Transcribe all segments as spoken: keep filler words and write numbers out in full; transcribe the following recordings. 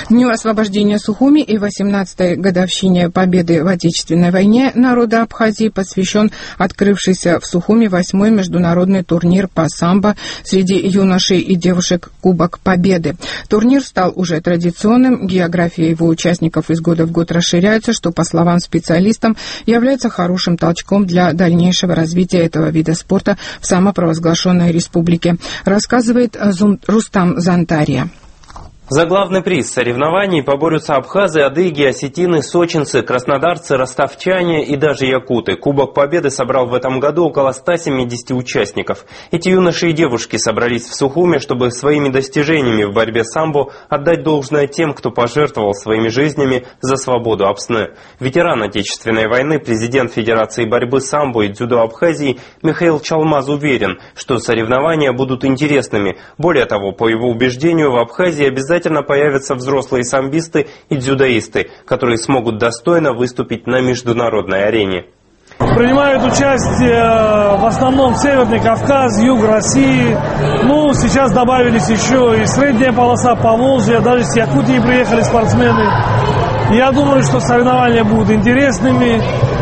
Дню освобождения Сухуми и восемнадцатой годовщине победы в Отечественной войне народа Абхазии посвящен открывшийся в Сухуми восьмой международный турнир по самбо среди юношей и девушек «Кубок Победы». Турнир стал уже традиционным, география его участников из года в год расширяется, что, по словам специалистов, является хорошим толчком для дальнейшего развития этого вида спорта в самопровозглашенной республике, рассказывает Рустам Зантария. За главный приз соревнований поборются абхазы, адыги, осетины, сочинцы, краснодарцы, ростовчане и даже якуты. Кубок Победы собрал в этом году около ста семидесяти участников. Эти юноши и девушки собрались в Сухуми, чтобы своими достижениями в борьбе с самбо отдать должное тем, кто пожертвовал своими жизнями за свободу Апсны. Ветеран Отечественной войны, президент Федерации борьбы самбо и дзюдо Абхазии Михаил Чалмаз уверен, что соревнования будут интересными. Более того, по его убеждению, в Абхазии обязательно Обязательно появятся взрослые самбисты и дзюдоисты, которые смогут достойно выступить на международной арене. Принимают участие в основном Северный Кавказ, юг России. Ну, сейчас добавились еще и средняя полоса Поволжья, даже с Якутии приехали спортсмены. Я думаю, что соревнования будут интересными.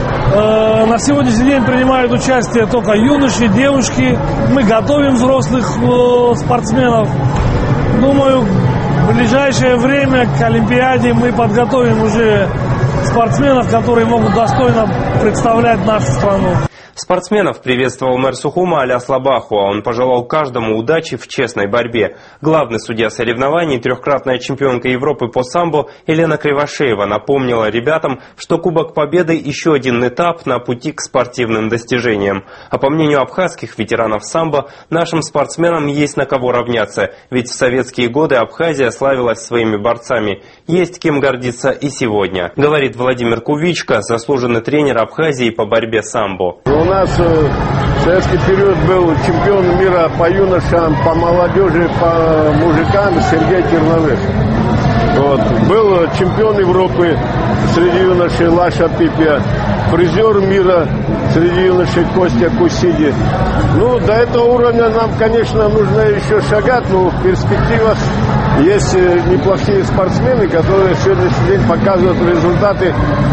На сегодняшний день принимают участие только юноши, девушки. Мы готовим взрослых спортсменов. Думаю, в ближайшее время к Олимпиаде мы подготовим уже спортсменов, которые могут достойно представлять нашу страну. Спортсменов приветствовал мэр Сухума Аляс Лабахуа. Он пожелал каждому удачи в честной борьбе. Главный судья соревнований, трехкратная чемпионка Европы по самбо Елена Кривошеева напомнила ребятам, что Кубок Победы – еще один этап на пути к спортивным достижениям. А по мнению абхазских ветеранов самбо, нашим спортсменам есть на кого равняться. Ведь в советские годы Абхазия славилась своими борцами. Есть кем гордиться и сегодня, говорит Владимир Кувичко, заслуженный тренер Абхазии по борьбе самбо. У нас в советский период был чемпион мира по юношам, по молодежи, по мужикам Сергей Терновых. Вот. Был чемпион Европы среди юношей Лаша Пипя, призер мира среди юношей Костя Кусиди. Ну, до этого уровня нам, конечно, нужно еще шагать, но в перспективах есть неплохие спортсмены, которые в сегодняшний день показывают результаты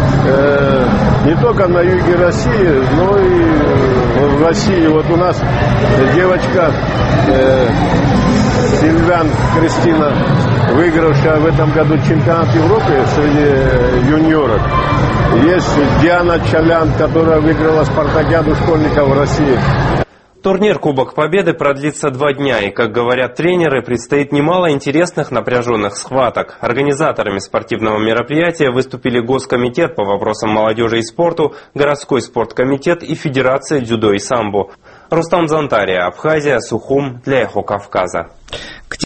э, не только на юге России, но и в России. Вот у нас девочка э, Сильвян Кристина, выигравшая в этом году чемпионат Европы среди юниоров. Есть Диана Чалян, которая выиграла спартакиаду школьников в России. Турнир Кубок Победы продлится два дня, и, как говорят тренеры, предстоит немало интересных напряженных схваток. Организаторами спортивного мероприятия выступили Госкомитет по вопросам молодежи и спорту, городской спорткомитет и Федерация дзюдо и самбо. Рустам Зантария, Абхазия, Сухум, для Эхо Кавказа.